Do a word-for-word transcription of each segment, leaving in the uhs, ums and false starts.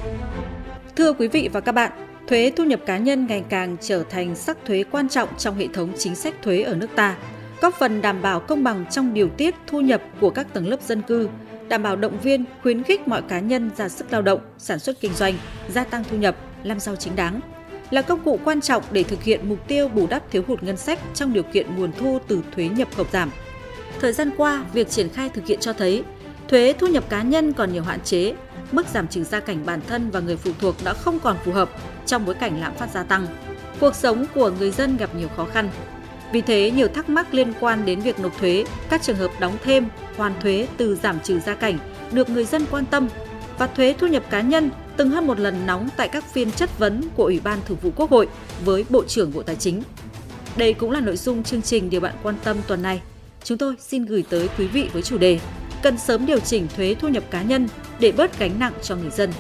Thưa quý vị và các bạn, thuế thu nhập cá nhân ngày càng trở thành sắc thuế quan trọng trong hệ thống chính sách thuế ở nước ta, góp phần đảm bảo công bằng trong điều tiết thu nhập của các tầng lớp dân cư, đảm bảo động viên, khuyến khích mọi cá nhân ra sức lao động, sản xuất kinh doanh, gia tăng thu nhập, làm giàu chính đáng, là công cụ quan trọng để thực hiện mục tiêu bù đắp thiếu hụt ngân sách trong điều kiện nguồn thu từ thuế nhập khẩu giảm. Thời gian qua, việc triển khai thực hiện cho thấy thuế thu nhập cá nhân còn nhiều hạn chế, mức giảm trừ gia cảnh bản thân và người phụ thuộc đã không còn phù hợp trong bối cảnh lạm phát gia tăng. Cuộc sống của người dân gặp nhiều khó khăn. Vì thế, nhiều thắc mắc liên quan đến việc nộp thuế, các trường hợp đóng thêm, hoàn thuế từ giảm trừ gia cảnh được người dân quan tâm, và thuế thu nhập cá nhân từng hơn một lần nóng tại các phiên chất vấn của Ủy ban Thường vụ Quốc hội với Bộ trưởng Bộ Tài chính. Đây cũng là nội dung chương trình Điều bạn quan tâm tuần này. Chúng tôi xin gửi tới quý vị với chủ đề cần sớm điều chỉnh thuế thu nhập cá nhân để bớt gánh nặng cho người dân.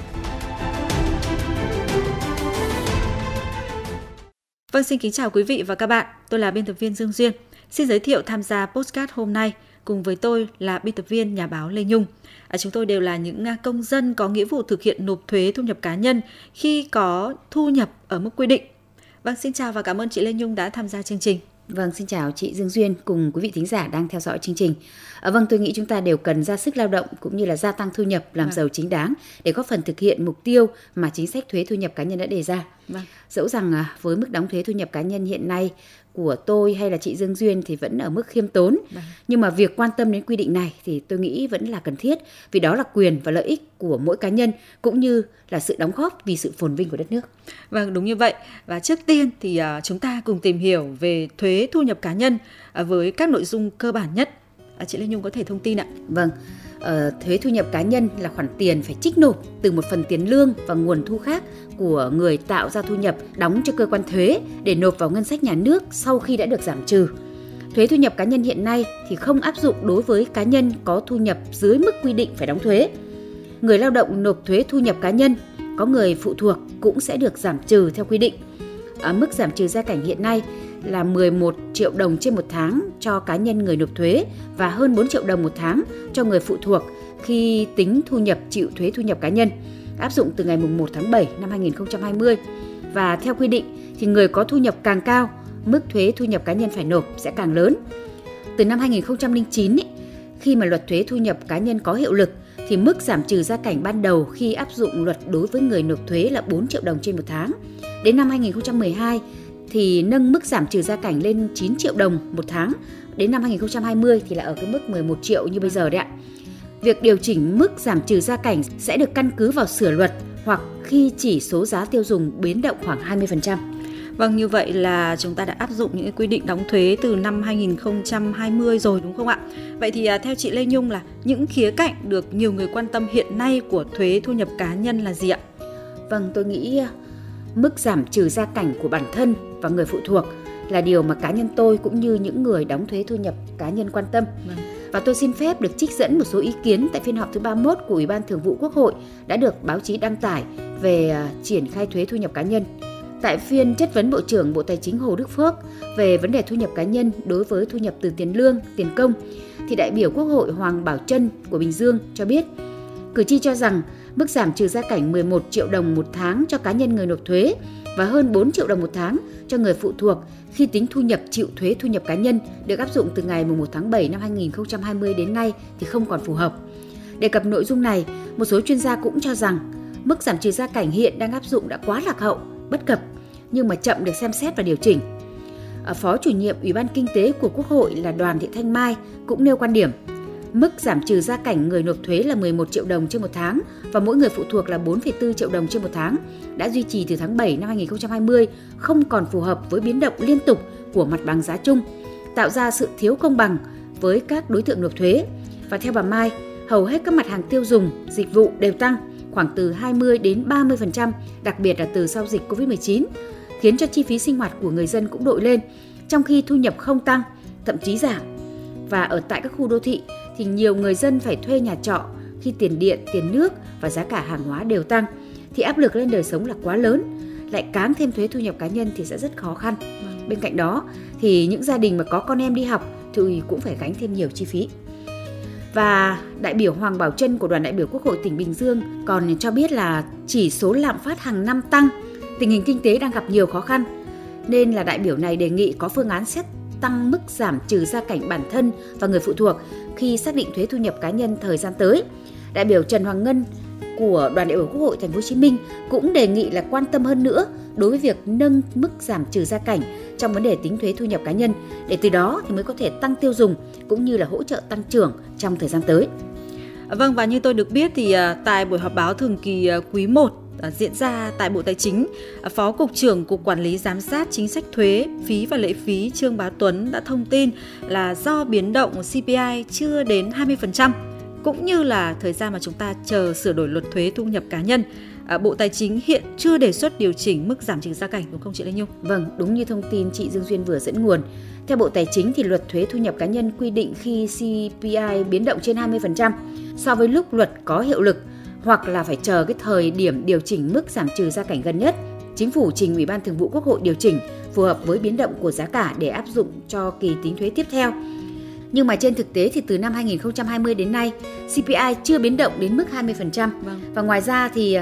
Vâng, xin kính chào quý vị và các bạn. Tôi là biên tập viên Dương Duyên. Xin giới thiệu tham gia podcast hôm nay cùng với tôi là biên tập viên nhà báo Lê Nhung. À, chúng tôi đều là những công dân có nghĩa vụ thực hiện nộp thuế thu nhập cá nhân khi có thu nhập ở mức quy định. Vâng, xin chào và cảm ơn chị Lê Nhung đã tham gia chương trình. Vâng, xin chào chị Dương Duyên cùng quý vị thính giả đang theo dõi chương trình. À, vâng, tôi nghĩ chúng ta đều cần ra sức lao động cũng như là gia tăng thu nhập, làm vâng. giàu chính đáng để góp phần thực hiện mục tiêu mà chính sách thuế thu nhập cá nhân đã đề ra. Vâng. Dẫu rằng à, với mức đóng thuế thu nhập cá nhân hiện nay của tôi hay là chị Dương Duyên thì vẫn ở mức khiêm tốn. Vâng. Nhưng mà việc quan tâm đến quy định này thì tôi nghĩ vẫn là cần thiết, vì đó là quyền và lợi ích của mỗi cá nhân cũng như là sự đóng góp vì sự phồn vinh của đất nước. Vâng, đúng như vậy. Và trước tiên thì uh, chúng ta cùng tìm hiểu về thuế thu nhập cá nhân uh, với các nội dung cơ bản nhất. Uh, chị Lê Nhung có thể thông tin ạ? Vâng. Ờ, thuế thu nhập cá nhân là khoản tiền phải trích nộp từ một phần tiền lương và nguồn thu khác của người tạo ra thu nhập đóng cho cơ quan thuế để nộp vào ngân sách nhà nước sau khi đã được giảm trừ. Thuế thu nhập cá nhân hiện nay thì không áp dụng đối với cá nhân có thu nhập dưới mức quy định phải đóng thuế. Người lao động nộp thuế thu nhập cá nhân, có người phụ thuộc cũng sẽ được giảm trừ theo quy định. Ở mức giảm trừ gia cảnh hiện nay là mười một triệu đồng trên một tháng cho cá nhân người nộp thuế và hơn bốn triệu đồng một tháng cho người phụ thuộc khi tính thu nhập chịu thuế thu nhập cá nhân, áp dụng từ ngày mùng một tháng bảy năm hai nghìn không trăm hai mươi. Và theo quy định thì người có thu nhập càng cao, mức thuế thu nhập cá nhân phải nộp sẽ càng lớn. Từ năm hai nghìn không trăm lẻ chín, khi mà luật thuế thu nhập cá nhân có hiệu lực, thì mức giảm trừ gia cảnh ban đầu khi áp dụng luật đối với người nộp thuế là bốn triệu đồng trên một tháng. Đến năm hai nghìn không trăm mười hai thì nâng mức giảm trừ gia cảnh lên chín triệu đồng một tháng. Đến năm hai nghìn không trăm hai mươi thì là ở cái mức mười một triệu như bây giờ đấy ạ. Việc điều chỉnh mức giảm trừ gia cảnh sẽ được căn cứ vào sửa luật hoặc khi chỉ số giá tiêu dùng biến động khoảng hai mươi phần trăm. Vâng, như vậy là chúng ta đã áp dụng những quy định đóng thuế từ năm hai nghìn không trăm hai mươi rồi đúng không ạ? Vậy thì theo chị Lê Nhung là những khía cạnh được nhiều người quan tâm hiện nay của thuế thu nhập cá nhân là gì ạ? Vâng, tôi nghĩ mức giảm trừ gia cảnh của bản thân và người phụ thuộc là điều mà cá nhân tôi cũng như những người đóng thuế thu nhập cá nhân quan tâm. Vâng. Và tôi xin phép được trích dẫn một số ý kiến tại phiên họp thứ ba mươi mốt của Ủy ban Thường vụ Quốc hội đã được báo chí đăng tải về triển khai thuế thu nhập cá nhân. Tại phiên chất vấn Bộ trưởng Bộ Tài chính Hồ Đức Phước về vấn đề thu nhập cá nhân đối với thu nhập từ tiền lương, tiền công, thì đại biểu Quốc hội Hoàng Bảo Trân của Bình Dương cho biết, cử tri cho rằng mức giảm trừ gia cảnh mười một triệu đồng một tháng cho cá nhân người nộp thuế và hơn bốn triệu đồng một tháng cho người phụ thuộc khi tính thu nhập chịu thuế thu nhập cá nhân được áp dụng từ ngày mùng một tháng bảy năm hai nghìn không trăm hai mươi đến nay thì không còn phù hợp. Đề cập nội dung này, một số chuyên gia cũng cho rằng mức giảm trừ gia cảnh hiện đang áp dụng đã quá lạc hậu, bất cập, nhưng mà chậm được xem xét và điều chỉnh. Phó chủ nhiệm Ủy ban Kinh tế của Quốc hội là Đoàn Thị Thanh Mai cũng nêu quan điểm mức giảm trừ gia cảnh người nộp thuế là mười một triệu đồng trên một tháng và mỗi người phụ thuộc là bốn phẩy bốn triệu đồng trên một tháng đã duy trì từ tháng bảy năm hai nghìn không trăm hai mươi, không còn phù hợp với biến động liên tục của mặt bằng giá chung, tạo ra sự thiếu công bằng với các đối tượng nộp thuế. Và theo bà Mai, hầu hết các mặt hàng tiêu dùng, dịch vụ đều tăng khoảng từ hai mươi đến ba mươi phần trăm, đặc biệt là từ sau dịch covid mười chín, khiến cho chi phí sinh hoạt của người dân cũng đội lên, trong khi thu nhập không tăng, thậm chí giảm. Và ở tại các khu đô thị thì nhiều người dân phải thuê nhà trọ khi tiền điện, tiền nước và giá cả hàng hóa đều tăng, thì áp lực lên đời sống là quá lớn, lại cáng thêm thuế thu nhập cá nhân thì sẽ rất khó khăn. Bên cạnh đó thì những gia đình mà có con em đi học thì cũng phải gánh thêm nhiều chi phí. Và đại biểu Hoàng Bảo Trân của đoàn đại biểu Quốc hội tỉnh Bình Dương còn cho biết là chỉ số lạm phát hàng năm tăng, tình hình kinh tế đang gặp nhiều khó khăn, nên là đại biểu này đề nghị có phương án xét tăng mức giảm trừ gia cảnh bản thân và người phụ thuộc khi xác định thuế thu nhập cá nhân thời gian tới. Đại biểu Trần Hoàng Ngân của đoàn đại biểu Quốc hội Thành phố Hồ Chí Minh cũng đề nghị là quan tâm hơn nữa đối với việc nâng mức giảm trừ gia cảnh trong vấn đề tính thuế thu nhập cá nhân, để từ đó thì mới có thể tăng tiêu dùng cũng như là hỗ trợ tăng trưởng trong thời gian tới. Vâng, và như tôi được biết thì tại buổi họp báo thường kỳ quý một diễn ra tại Bộ Tài chính, Phó Cục trưởng Cục Quản lý Giám sát Chính sách Thuế, Phí và Lệ phí Trương Bá Tuấn đã thông tin là do biến động xê pê i chưa đến hai mươi phần trăm, cũng như là thời gian mà chúng ta chờ sửa đổi luật thuế thu nhập cá nhân, Bộ Tài chính hiện chưa đề xuất điều chỉnh mức giảm trừ gia cảnh, đúng không chị Lê Nhung? Vâng, đúng như thông tin chị Dương Duyên vừa dẫn nguồn. Theo Bộ Tài chính thì luật thuế thu nhập cá nhân quy định khi xê pê i biến động trên hai mươi phần trăm so với lúc luật có hiệu lực, hoặc là phải chờ cái thời điểm điều chỉnh mức giảm trừ gia cảnh gần nhất, Chính phủ trình Ủy ban Thường vụ Quốc hội điều chỉnh phù hợp với biến động của giá cả để áp dụng cho kỳ tính thuế tiếp theo. Nhưng mà trên thực tế thì từ năm hai nghìn không trăm hai mươi đến nay, xê pê i chưa biến động đến mức hai mươi phần trăm. Vâng. Và ngoài ra thì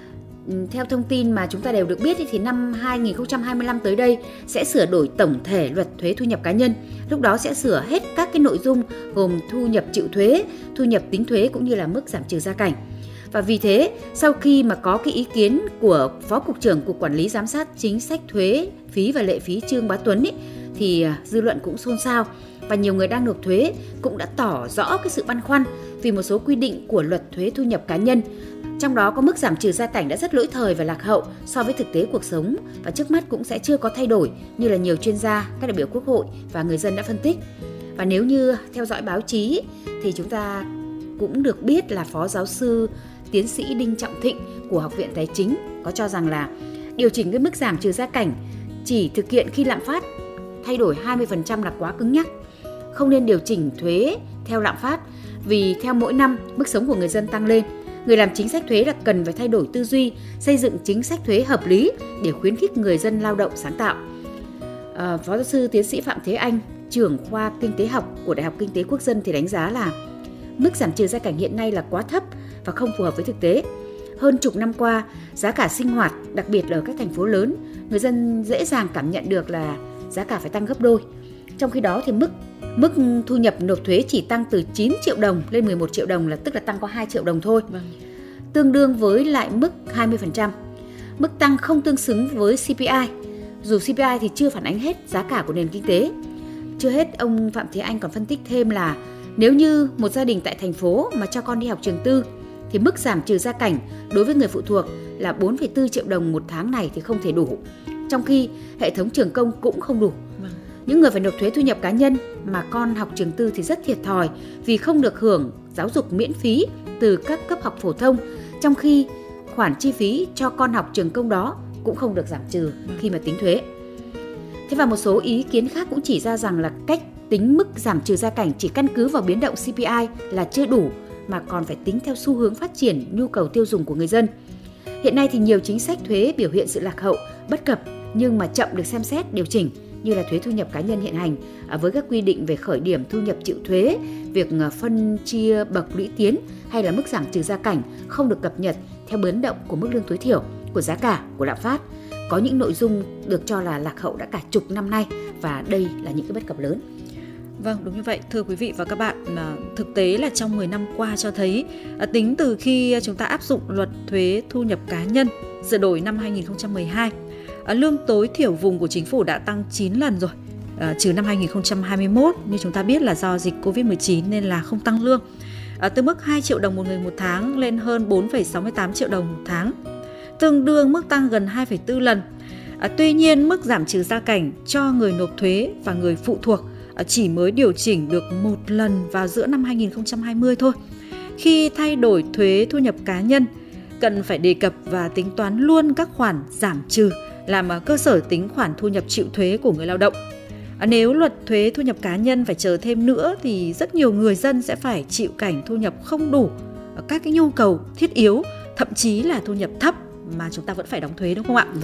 theo thông tin mà chúng ta đều được biết thì năm hai nghìn không trăm hai mươi lăm tới đây sẽ sửa đổi tổng thể luật thuế thu nhập cá nhân. Lúc đó sẽ sửa hết các cái nội dung gồm thu nhập chịu thuế, thu nhập tính thuế cũng như là mức giảm trừ gia cảnh. Và vì thế, sau khi mà có cái ý kiến của Phó Cục trưởng Cục Quản lý Giám sát Chính sách Thuế, Phí và Lệ phí Trương Bá Tuấn ý, thì dư luận cũng xôn xao và nhiều người đang nộp thuế cũng đã tỏ rõ cái sự băn khoăn vì một số quy định của luật thuế thu nhập cá nhân. Trong đó có mức giảm trừ gia cảnh đã rất lỗi thời và lạc hậu so với thực tế cuộc sống và trước mắt cũng sẽ chưa có thay đổi như là nhiều chuyên gia, các đại biểu Quốc hội và người dân đã phân tích. Và nếu như theo dõi báo chí thì chúng ta cũng được biết là Phó Giáo sư Tiến sĩ Đinh Trọng Thịnh của Học viện Tài chính có cho rằng là điều chỉnh cái mức giảm trừ gia cảnh chỉ thực hiện khi lạm phát thay đổi hai mươi phần trăm là quá cứng nhắc. Không nên điều chỉnh thuế theo lạm phát vì theo mỗi năm mức sống của người dân tăng lên. Người làm chính sách thuế là cần phải thay đổi tư duy, xây dựng chính sách thuế hợp lý để khuyến khích người dân lao động sáng tạo. À, Phó Giáo sư Tiến sĩ Phạm Thế Anh, trưởng khoa Kinh tế học của Đại học Kinh tế Quốc dân thì đánh giá là mức giảm trừ gia cảnh hiện nay là quá thấp và không phù hợp với thực tế. Hơn chục năm qua, giá cả sinh hoạt, đặc biệt là ở các thành phố lớn, người dân dễ dàng cảm nhận được là giá cả phải tăng gấp đôi. Trong khi đó thì mức mức thu nhập nộp thuế chỉ tăng từ chín triệu đồng lên mười một triệu đồng, là tức là tăng có hai triệu đồng thôi. Vâng. Tương đương với lại mức hai mươi phần trăm. Mức tăng không tương xứng với xê pê i, dù xê pê i thì chưa phản ánh hết giá cả của nền kinh tế. Chưa hết, ông Phạm Thế Anh còn phân tích thêm là nếu như một gia đình tại thành phố mà cho con đi học trường tư thì mức giảm trừ gia cảnh đối với người phụ thuộc là bốn phẩy bốn triệu đồng một tháng này thì không thể đủ, trong khi hệ thống trường công cũng không đủ. Vâng. Những người phải nộp thuế thu nhập cá nhân mà con học trường tư thì rất thiệt thòi vì không được hưởng giáo dục miễn phí từ các cấp học phổ thông, trong khi khoản chi phí cho con học trường công đó cũng không được giảm trừ khi mà tính thuế. Thế và một số ý kiến khác cũng chỉ ra rằng là cách tính mức giảm trừ gia cảnh chỉ căn cứ vào biến động xê pê i là chưa đủ, mà còn phải tính theo xu hướng phát triển nhu cầu tiêu dùng của người dân. Hiện nay thì nhiều chính sách thuế biểu hiện sự lạc hậu, bất cập nhưng mà chậm được xem xét điều chỉnh, như là thuế thu nhập cá nhân hiện hành với các quy định về khởi điểm thu nhập chịu thuế, việc phân chia bậc lũy tiến hay là mức giảm trừ gia cảnh không được cập nhật theo biến động của mức lương tối thiểu, của giá cả, của lạm phát. Có những nội dung được cho là lạc hậu đã cả chục năm nay và đây là những cái bất cập lớn. Vâng, đúng như vậy. Thưa quý vị và các bạn, thực tế là trong mười năm qua cho thấy tính từ khi chúng ta áp dụng luật thuế thu nhập cá nhân sửa đổi năm hai nghìn không trăm mười hai, lương tối thiểu vùng của chính phủ đã tăng chín lần rồi, à, trừ năm hai nghìn không trăm hai mươi mốt, như chúng ta biết là do dịch covid mười chín nên là không tăng lương, à, từ mức hai triệu đồng một người một tháng lên hơn bốn phẩy sáu mươi tám triệu đồng một tháng, tương đương mức tăng gần hai phẩy bốn lần. À, tuy nhiên, mức giảm trừ gia cảnh cho người nộp thuế và người phụ thuộc à, chỉ mới điều chỉnh được một lần vào giữa năm hai nghìn không trăm hai mươi thôi. Khi thay đổi thuế thu nhập cá nhân, cần phải đề cập và tính toán luôn các khoản giảm trừ làm cơ sở tính khoản thu nhập chịu thuế của người lao động. À, nếu luật thuế thu nhập cá nhân phải chờ thêm nữa thì rất nhiều người dân sẽ phải chịu cảnh thu nhập không đủ các cái nhu cầu thiết yếu, thậm chí là thu nhập thấp mà chúng ta vẫn phải đóng thuế, đúng không ạ? Vâng.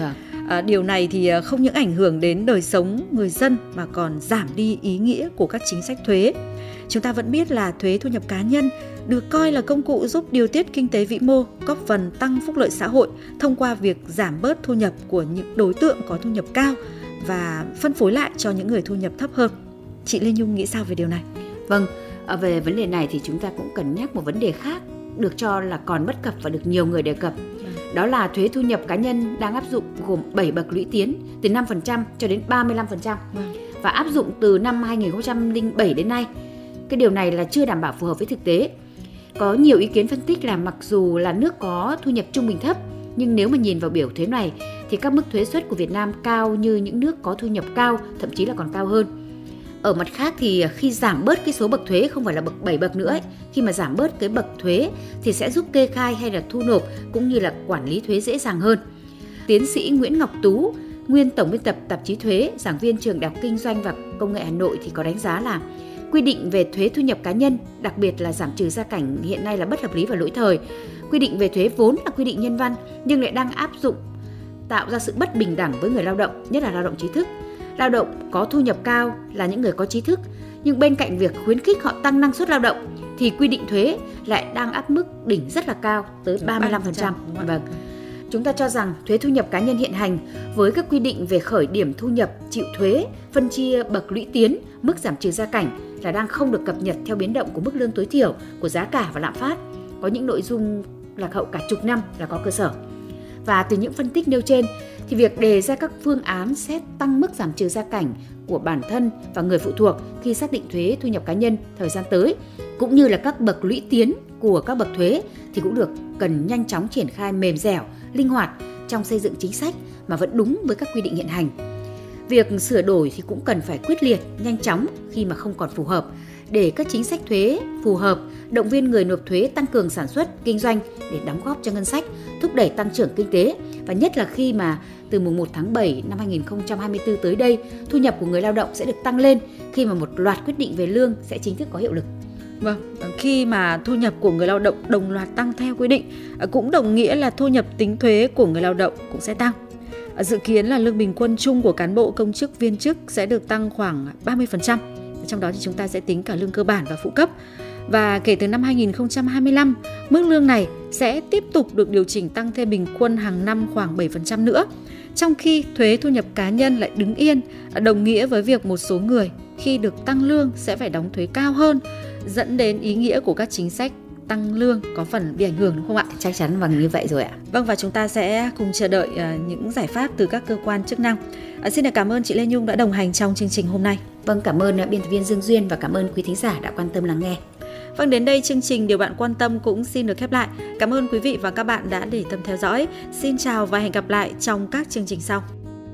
À, điều này thì không những ảnh hưởng đến đời sống người dân mà còn giảm đi ý nghĩa của các chính sách thuế. Chúng ta vẫn biết là thuế thu nhập cá nhân được coi là công cụ giúp điều tiết kinh tế vĩ mô, góp phần tăng phúc lợi xã hội thông qua việc giảm bớt thu nhập của những đối tượng có thu nhập cao và phân phối lại cho những người thu nhập thấp hơn. Chị Lê Nhung nghĩ sao về điều này? Vâng, về vấn đề này thì chúng ta cũng cần nhắc một vấn đề khác được cho là còn bất cập và được nhiều người đề cập. Đó là thuế thu nhập cá nhân đang áp dụng gồm bảy bậc lũy tiến từ năm phần trăm cho đến ba mươi lăm phần trăm và áp dụng từ năm hai nghìn không trăm lẻ bảy đến nay. Cái điều này là chưa đảm bảo phù hợp với thực tế. Có nhiều ý kiến phân tích là mặc dù là nước có thu nhập trung bình thấp, nhưng nếu mà nhìn vào biểu thuế này thì các mức thuế suất của Việt Nam cao như những nước có thu nhập cao, thậm chí là còn cao hơn. Ở mặt khác thì khi giảm bớt cái số bậc thuế không phải là bậc bảy bậc nữa ấy, khi mà giảm bớt cái bậc thuế thì sẽ giúp kê khai hay là thu nộp cũng như là quản lý thuế dễ dàng hơn. Tiến sĩ Nguyễn Ngọc Tú, nguyên tổng biên tập tạp chí thuế, giảng viên trường Đại học Kinh doanh và Công nghệ Hà Nội thì có đánh giá là quy định về thuế thu nhập cá nhân, đặc biệt là giảm trừ gia cảnh hiện nay là bất hợp lý và lỗi thời. Quy định về thuế vốn là quy định nhân văn nhưng lại đang áp dụng tạo ra sự bất bình đẳng với người lao động, nhất là lao động trí thức. Lao động có thu nhập cao là những người có trí thức, nhưng bên cạnh việc khuyến khích họ tăng năng suất lao động thì quy định thuế lại đang áp mức đỉnh rất là cao tới ba mươi lăm phần trăm. Vâng. Chúng ta cho rằng thuế thu nhập cá nhân hiện hành với các quy định về khởi điểm thu nhập, chịu thuế, phân chia bậc lũy tiến, mức giảm trừ gia cảnh là đang không được cập nhật theo biến động của mức lương tối thiểu, của giá cả và lạm phát. Có những nội dung lạc hậu cả chục năm là có cơ sở. Và từ những phân tích nêu trên thì việc đề ra các phương án xét tăng mức giảm trừ gia cảnh của bản thân và người phụ thuộc khi xác định thuế thu nhập cá nhân thời gian tới, cũng như là các bậc lũy tiến của các bậc thuế thì cũng được cần nhanh chóng triển khai mềm dẻo, linh hoạt trong xây dựng chính sách mà vẫn đúng với các quy định hiện hành. Việc sửa đổi thì cũng cần phải quyết liệt, nhanh chóng khi mà không còn phù hợp, để các chính sách thuế phù hợp, động viên người nộp thuế tăng cường sản xuất, kinh doanh để đóng góp cho ngân sách, thúc đẩy tăng trưởng kinh tế. Và nhất là khi mà từ mùng một tháng bảy năm hai nghìn không trăm hai mươi tư tới đây, thu nhập của người lao động sẽ được tăng lên khi mà một loạt quyết định về lương sẽ chính thức có hiệu lực. Vâng, khi mà thu nhập của người lao động đồng loạt tăng theo quy định, cũng đồng nghĩa là thu nhập tính thuế của người lao động cũng sẽ tăng. Dự kiến là lương bình quân chung của cán bộ công chức viên chức sẽ được tăng khoảng ba mươi phần trăm. Trong đó thì chúng ta sẽ tính cả lương cơ bản và phụ cấp. Và kể từ năm hai nghìn không trăm hai mươi lăm, mức lương này sẽ tiếp tục được điều chỉnh tăng thêm bình quân hàng năm khoảng bảy phần trăm nữa. Trong khi thuế thu nhập cá nhân lại đứng yên, đồng nghĩa với việc một số người khi được tăng lương sẽ phải đóng thuế cao hơn, dẫn đến ý nghĩa của các chính sách tăng lương có phần bị ảnh hưởng, đúng không ạ? Chắc chắn vâng như vậy rồi ạ. Vâng, và chúng ta sẽ cùng chờ đợi uh, những giải pháp từ các cơ quan chức năng. Uh, xin được cảm ơn chị Lê Nhung đã đồng hành trong chương trình hôm nay. Vâng, cảm ơn biên tập viên Dương Duyên và cảm ơn quý thính giả đã quan tâm lắng nghe. Vâng, đến đây chương trình Điều Bạn Quan Tâm cũng xin được khép lại. Cảm ơn quý vị và các bạn đã để tâm theo dõi. Xin chào và hẹn gặp lại trong các chương trình sau.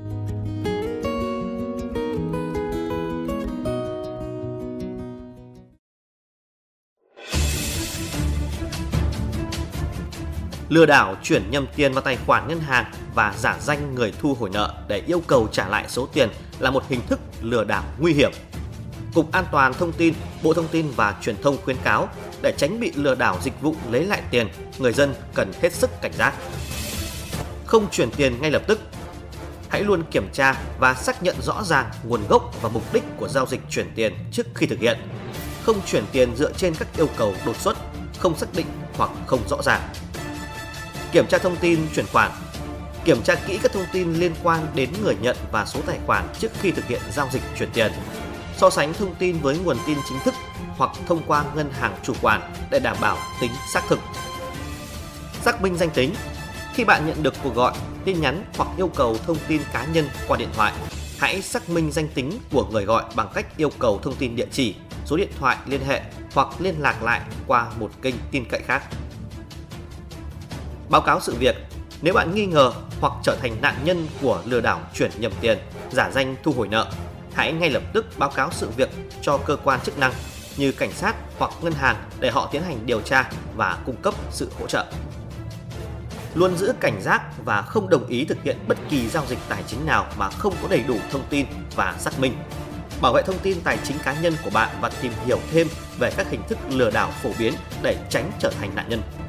Lừa đảo chuyển nhầm tiền vào tài khoản ngân hàng và giả danh người thu hồi nợ để yêu cầu trả lại số tiền là một hình thức lừa đảo nguy hiểm. Cục An toàn Thông tin, Bộ Thông tin và Truyền thông khuyến cáo để tránh bị lừa đảo dịch vụ lấy lại tiền, người dân cần hết sức cảnh giác. Không chuyển tiền ngay lập tức. Hãy luôn kiểm tra và xác nhận rõ ràng nguồn gốc và mục đích của giao dịch chuyển tiền trước khi thực hiện. Không chuyển tiền dựa trên các yêu cầu đột xuất, không xác định hoặc không rõ ràng. Kiểm tra thông tin chuyển khoản. Kiểm tra kỹ các thông tin liên quan đến người nhận và số tài khoản trước khi thực hiện giao dịch chuyển tiền. So sánh thông tin với nguồn tin chính thức hoặc thông qua ngân hàng chủ quản để đảm bảo tính xác thực. Xác minh danh tính. Khi bạn nhận được cuộc gọi, tin nhắn hoặc yêu cầu thông tin cá nhân qua điện thoại, hãy xác minh danh tính của người gọi bằng cách yêu cầu thông tin địa chỉ, số điện thoại liên hệ hoặc liên lạc lại qua một kênh tin cậy khác. Báo cáo sự việc. Nếu bạn nghi ngờ hoặc trở thành nạn nhân của lừa đảo chuyển nhầm tiền, giả danh thu hồi nợ, hãy ngay lập tức báo cáo sự việc cho cơ quan chức năng như cảnh sát hoặc ngân hàng để họ tiến hành điều tra và cung cấp sự hỗ trợ. Luôn giữ cảnh giác và không đồng ý thực hiện bất kỳ giao dịch tài chính nào mà không có đầy đủ thông tin và xác minh. Bảo vệ thông tin tài chính cá nhân của bạn và tìm hiểu thêm về các hình thức lừa đảo phổ biến để tránh trở thành nạn nhân.